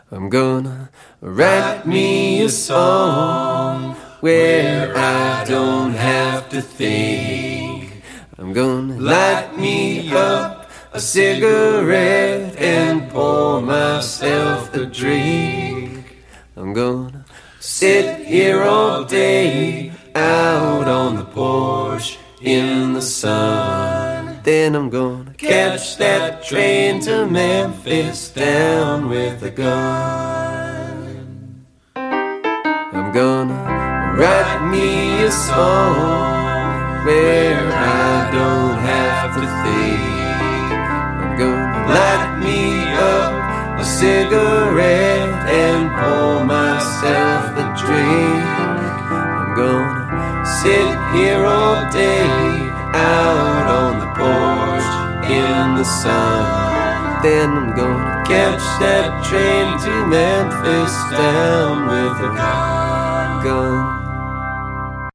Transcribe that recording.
I'm gonna write me a song where I don't have to think. I'm gonna light me up a cigarette and pour myself a drink. I'm gonna sit here all day out on the porch in the sun. Then I'm gonna catch that train to Memphis down with a gun. I'm gonna write me a song where I don't have to think. I'm gonna light me up a cigarette and pour myself a drink. I'm gonna sit here all day out on the porch in the sun. Then I'm gonna catch that train to Memphis down with a gun.